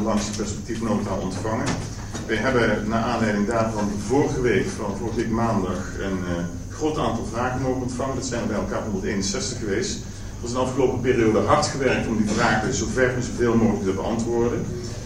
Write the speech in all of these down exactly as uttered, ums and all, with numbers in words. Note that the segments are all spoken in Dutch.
onlangs de perspectiefnota ontvangen. We hebben naar aanleiding daarvan vorige week, van vorige week maandag, een uh, groot aantal vragen mogen ontvangen. Dat zijn er bij elkaar honderdeenenzestig geweest. Er is in de afgelopen periode hard gewerkt om die vragen zover en zoveel mogelijk te beantwoorden.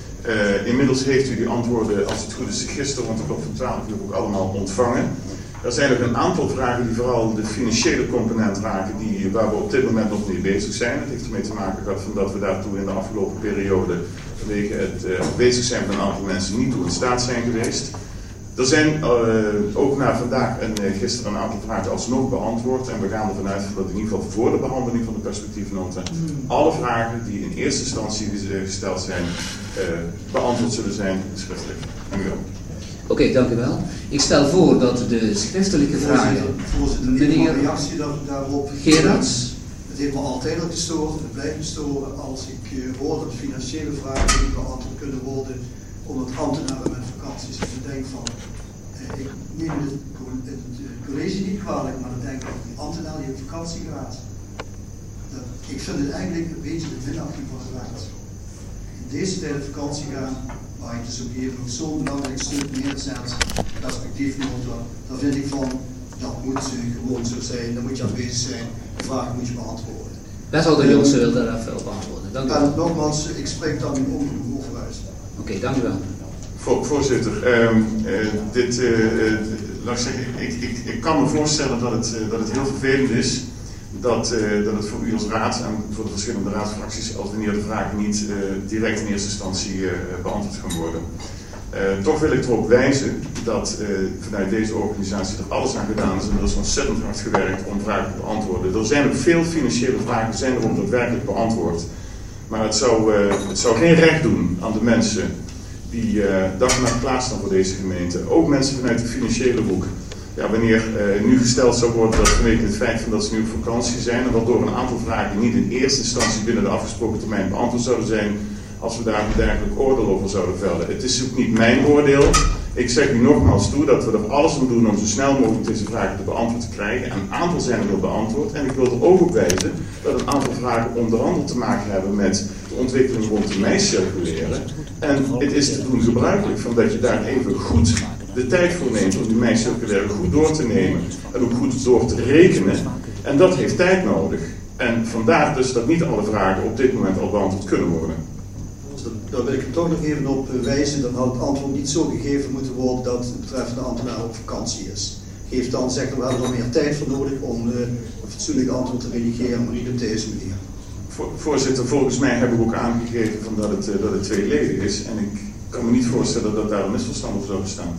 Uh, inmiddels heeft u die antwoorden, als het goed is, gisteren rond de klok van twaalf uur ook allemaal ontvangen. Er zijn ook een aantal vragen die vooral de financiële component raken, die, waar we op dit moment nog mee bezig zijn. Het heeft ermee te maken gehad van dat we daartoe in de afgelopen periode, vanwege het uh, bezig zijn van een aantal mensen, niet toe in staat zijn geweest. Er zijn uh, ook na vandaag en uh, gisteren een aantal vragen alsnog beantwoord. En we gaan ervan uit dat in ieder geval voor de behandeling van de perspectiefnota alle vragen die in eerste instantie gesteld zijn, uh, beantwoord zullen zijn schriftelijk. Dank u wel. Oké, okay, dank u wel. Ik stel voor dat de schriftelijke vragen... Voorzitter, meneer... een reactie daarop... Gerards. Het heeft me altijd al gestoord en het blijft me storen als ik uh, hoor dat financiële vragen niet beantwoord kunnen worden omdat ambtenaren met vakanties. Dus ik denk van... Uh, ik neem het, het, het college niet kwalijk, maar dan denk ik dat die ambtenaar die op vakantie gaat. Dat, ik vind het eigenlijk een beetje de minachting van de raad. In deze tijd op vakantie gaan... waar ik dus op een gegeven moment zo'n belangrijk stuk neerzet, perspectiefnota, dan vind ik van, dat moet uh, gewoon zo zijn, dan moet je aanwezig zijn, de vraag moet je beantwoorden. Wethouder um, Johnsen wil daar even op antwoorden. Dank u wel. En nogmaals, ik spreek dan in ongenoeg overhuis. Oké, okay, dank u wel. Voor, voorzitter, um, uh, dit, uh, uh, laat ik zeggen, ik, ik, ik kan me voorstellen dat het, uh, dat het heel vervelend is. Dat, uh, dat het voor u als raad en voor de verschillende raadsfracties, als wanneer de vragen niet uh, direct in eerste instantie uh, beantwoord gaan worden. Uh, toch wil ik erop wijzen dat uh, vanuit deze organisatie er alles aan gedaan is en er is ontzettend hard gewerkt om vragen te beantwoorden. Er zijn ook veel financiële vragen, zijn er ook daadwerkelijk beantwoord. Maar het zou, uh, het zou geen recht doen aan de mensen die uh, dag en nacht klaarstaan voor deze gemeente. Ook mensen vanuit de financiële hoek. Ja, wanneer uh, nu gesteld zou worden dat vanwege het feit van dat ze nu op vakantie zijn en waardoor een aantal vragen niet in eerste instantie binnen de afgesproken termijn beantwoord zouden zijn, als we daar een dergelijk oordeel over zouden vellen. Het is ook niet mijn oordeel. Ik zeg u nogmaals toe dat we er alles aan doen om zo snel mogelijk deze vragen te beantwoord te krijgen. En een aantal zijn er wel beantwoord. En ik wil er ook op wijzen dat een aantal vragen onder andere te maken hebben met de ontwikkeling rond de mei-circuleren. En het is te doen gebruikelijk van dat je daar even goed de tijd voor neemt om die mei-circulaire goed door te nemen en ook goed door te rekenen. En dat heeft tijd nodig. En vandaar dus dat niet alle vragen op dit moment al beantwoord kunnen worden. Daar wil ik er toch nog even op wijzen. Dan had het antwoord niet zo gegeven moeten worden dat het betreffende ambtenaar op vakantie is. Geef dan, zeg, we hebben er meer tijd voor nodig om uh, een fatsoenlijk antwoord te redigeren, maar niet op deze manier. Voor, voorzitter, volgens mij hebben we ook aangegeven van dat, het, uh, dat het tweeledig is. En ik kan me niet voorstellen dat daar een misverstand op zou bestaan.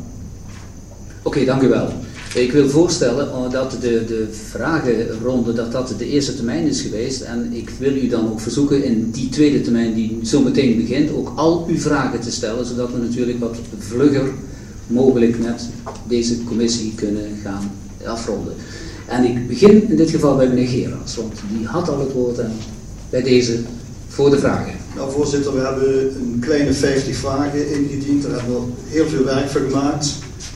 Oké, okay, dank u wel. Ik wil voorstellen dat de, de vragenronde dat dat de eerste termijn is geweest. En ik wil u dan ook verzoeken in die tweede termijn die zo meteen begint ook al uw vragen te stellen. Zodat we natuurlijk wat vlugger mogelijk met deze commissie kunnen gaan afronden. En ik begin in dit geval bij meneer Gerards, want die had al het woord en bij deze voor de vragen. Nou voorzitter, we hebben een kleine vijftig vragen ingediend. Daar hebben we heel veel werk van gemaakt.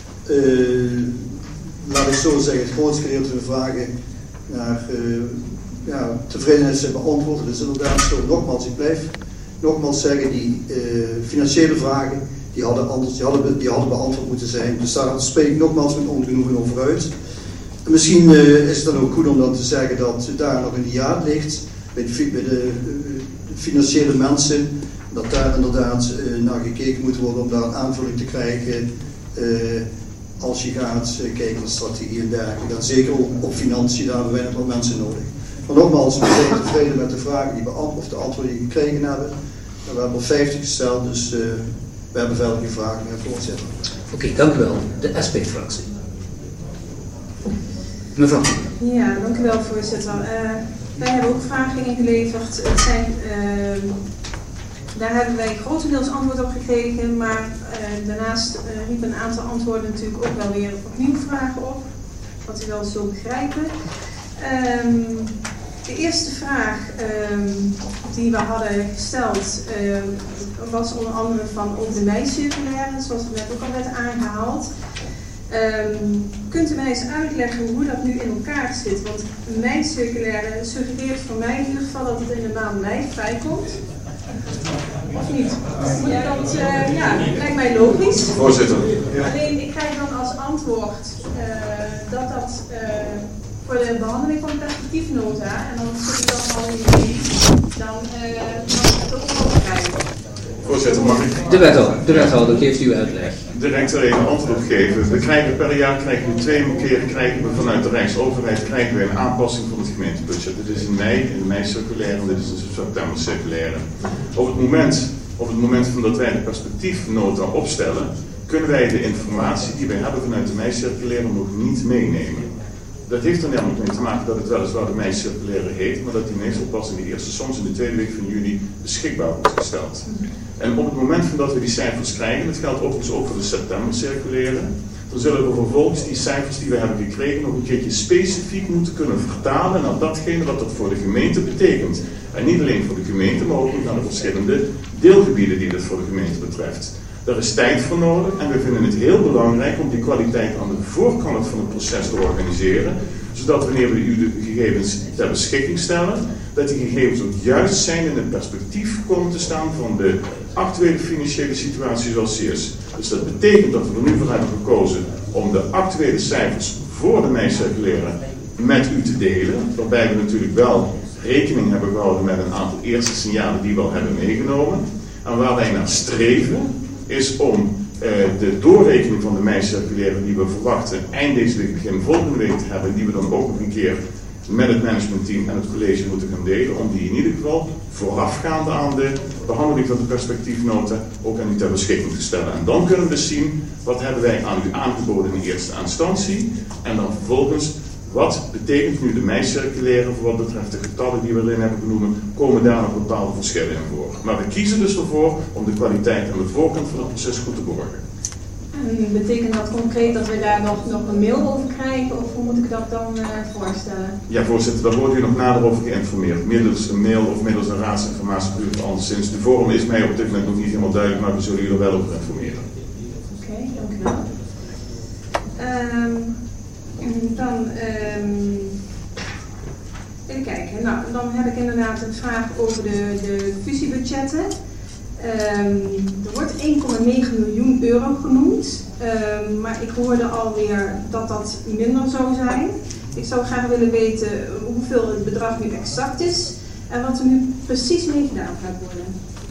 Uh, laat ik zo zeggen, het grootste gedeelte van de vragen naar uh, ja, tevredenheid zijn beantwoord. Dat is inderdaad zo. Nogmaals, ik blijf nogmaals zeggen, die uh, financiële vragen die hadden, anders, die, hadden, die hadden beantwoord moeten zijn. Dus daar spreek ik nogmaals met ongenoegen over uit. En misschien uh, is het dan ook goed om dan te zeggen dat daar nog een hiaat ligt bij de, bij de uh, financiële mensen. Dat daar inderdaad uh, naar gekeken moet worden om daar een aanvulling te krijgen. Uh, als je gaat uh, kijken naar strategie en dergelijke, dan zeker ook op financiën, daar hebben wij nog wel mensen nodig. Maar nogmaals, we zijn tevreden met de vragen die we of de antwoorden die we gekregen hebben. En we hebben er vijftig gesteld, dus uh, we hebben verder geen vragen meer, voorzitter. Oké, okay, dank u wel. De S P-fractie. Mevrouw. Ja, dank u wel, voorzitter. Uh, wij hebben ook vragen ingeleverd. Het zijn, uh, daar hebben wij grotendeels antwoord op gekregen, maar uh, daarnaast uh, riepen een aantal antwoorden natuurlijk ook wel weer opnieuw vragen op, wat u wel zo begrijpen. Um, de eerste vraag um, die we hadden gesteld uh, was onder andere van ook de mei-circulaire, zoals het net ook al werd aangehaald. Um, kunt u mij eens uitleggen hoe dat nu in elkaar zit? Want een mei-circulaire suggereert voor mij in ieder geval dat het in de maand mei vrijkomt. Of niet? Moet ik dat, uh, ja, lijkt mij logisch. Voorzitter. Alleen ik krijg dan als antwoord uh, dat dat uh, voor de behandeling van de perspectiefnota, en dan zit ik dan al in die, dan uh, mag ik het ook nog krijgen. Voorzitter, mag ik? De wethouder, de wethouder geeft u uitleg. Direct er even antwoord op geven. We krijgen per jaar krijgen we twee keren krijgen we vanuit de Rijksoverheid krijgen we een aanpassing van het gemeentebudget. Dit is in mei, in de mei-circulaire en dit is in de september-circulaire. Op het moment, op het moment van dat wij de perspectiefnota opstellen, kunnen wij de informatie die wij hebben vanuit de mei-circulaire nog niet meenemen. Dat heeft er namelijk mee te maken dat het weliswaar de mei-circulaire heet, maar dat die meestal pas in de eerste, soms in de tweede week van juni beschikbaar wordt gesteld. En op het moment van dat we die cijfers krijgen, dat geldt overigens ook voor de september-circulaire, dan zullen we vervolgens die cijfers die we hebben gekregen nog een keertje specifiek moeten kunnen vertalen naar datgene wat dat voor de gemeente betekent. En niet alleen voor de gemeente, maar ook naar de verschillende deelgebieden die dit voor de gemeente betreft. Daar is tijd voor nodig en we vinden het heel belangrijk om die kwaliteit aan de voorkant van het proces te organiseren, zodat wanneer we u de gegevens ter beschikking stellen, dat die gegevens ook juist zijn in het perspectief komen te staan van de actuele financiële situatie zoals die is. Dus dat betekent dat we er nu voor hebben gekozen om de actuele cijfers voor de mei-circulaire met u te delen, waarbij we natuurlijk wel rekening hebben gehouden met een aantal eerste signalen die we al hebben meegenomen. En waar wij naar streven is om uh, de doorrekening van de mei-circulaire die we verwachten eind deze week, begin volgende week te hebben, die we dan ook nog een keer met het managementteam en het college moeten gaan delen, om die in ieder geval voorafgaande aan de behandeling van de perspectiefnota ook aan u ter beschikking te stellen. En dan kunnen we zien wat hebben wij aan u aangeboden in eerste instantie en dan vervolgens wat betekent nu de mei-circulaire voor wat betreft de getallen die we erin hebben genoemd, komen daar nog bepaalde verschillen in voor. Maar we kiezen dus ervoor om de kwaliteit aan de voorkant van het proces goed te borgen. En betekent dat concreet dat we daar nog, nog een mail over krijgen of hoe moet ik dat dan uh, voorstellen? Ja, voorzitter, daar wordt u nog nader over geïnformeerd. Middels een mail of middels een raadsinformatiebrief of anderszins. De vorm is mij op dit moment nog niet helemaal duidelijk, maar we zullen u er wel over informeren. Oké, okay, dank u wel. Um, dan um, even kijken. Nou, dan heb ik inderdaad een vraag over de, de fusiebudgetten. Um, er wordt één komma negen miljoen euro genoemd, um, maar ik hoorde alweer dat dat minder zou zijn. Ik zou graag willen weten hoeveel het bedrag nu exact is en wat er nu precies mee gedaan gaat worden.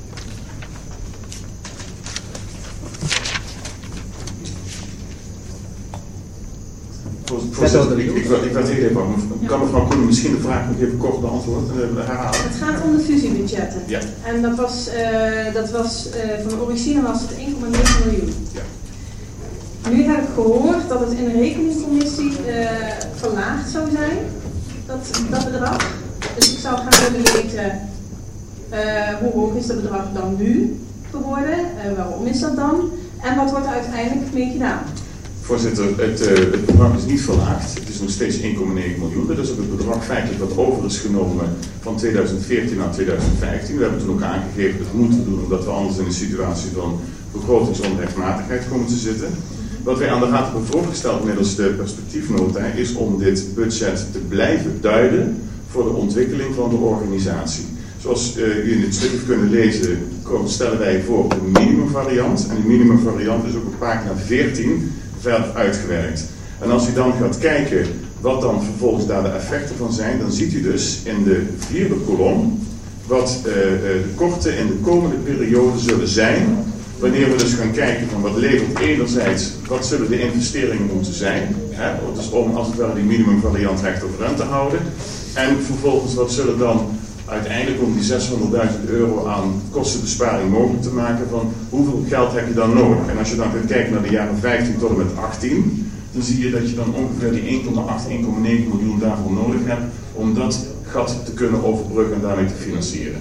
Voorzitter, ik, ik, ik werd heel even aan. Kan mevrouw Koenen misschien de vraag nog even kort beantwoorden? Uh, herhalen? Het gaat om de fusiebudgetten. Ja. En dat was, uh, dat was uh, van origine was het één komma negen miljoen. Ja. Nu heb ik gehoord dat het in de rekeningcommissie uh, verlaagd zou zijn, dat, dat bedrag. Dus ik zou graag willen weten uh, hoe hoog is dat bedrag dan nu geworden, uh, waarom is dat dan en wat wordt er uiteindelijk mee gedaan? Voorzitter, het, uh, het bedrag is niet verlaagd. Het is nog steeds één komma negen miljoen. Dat is ook het bedrag feitelijk wat over is genomen van tweeduizend veertien naar tweeduizend vijftien. We hebben toen ook aangegeven dat moeten we doen omdat we anders in een situatie van begrotingsonrechtmatigheid komen te zitten. Wat wij aan de Raad hebben voorgesteld middels de perspectiefnota is om dit budget te blijven duiden voor de ontwikkeling van de organisatie. Zoals uh, u in het stuk heeft kunnen lezen, stellen wij voor de minimumvariant. En die minimumvariant is ook op pagina veertien verder uitgewerkt. En als u dan gaat kijken wat dan vervolgens daar de effecten van zijn, dan ziet u dus in de vierde kolom wat uh, de kosten in de komende periode zullen zijn. Wanneer we dus gaan kijken van wat levert enerzijds, wat zullen de investeringen moeten zijn. Hè, dus om als het ware die minimumvariant recht overeind te houden. En vervolgens wat zullen dan uiteindelijk om die zeshonderdduizend euro aan kostenbesparing mogelijk te maken van hoeveel geld heb je dan nodig. En als je dan gaat kijken naar de jaren vijftien tot en met achttien, dan zie je dat je dan ongeveer die één komma acht, één komma negen miljoen daarvoor nodig hebt om dat gat te kunnen overbruggen en daarmee te financieren.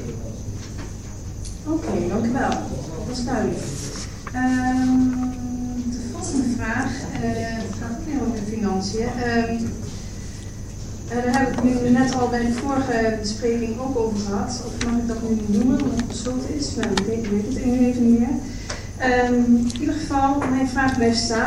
Oké, okay, dank u wel. Dat is duidelijk. Um, de volgende vraag uh, gaat ook weer over de financiën. Um, Uh, daar heb ik het nu net al bij de vorige bespreking ook over gehad. Of mag ik dat nu niet noemen, omdat het besloten is? Nou, ik weet het nu even niet meer. Um, in ieder geval, mijn vraag blijft staan.